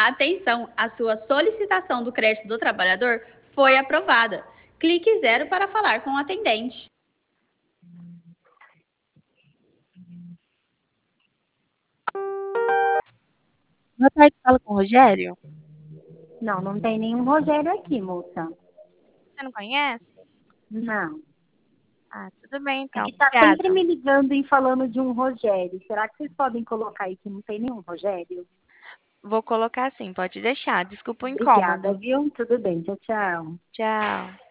Atenção, a sua solicitação do crédito do trabalhador foi aprovada. Clique 0 para falar com o atendente. Boa tarde, fala com o Rogério. Não, não tem nenhum Rogério aqui, moça. Você não conhece? Não. Ah, tudo bem É então. que tá Obrigada. sempre me ligando e falando de um Rogério. Será que vocês podem colocar aí que não tem nenhum Rogério? Vou colocar sim, pode deixar. Desculpa o Obrigada, incômodo. viu? Tudo bem, tchau, tchau. Tchau.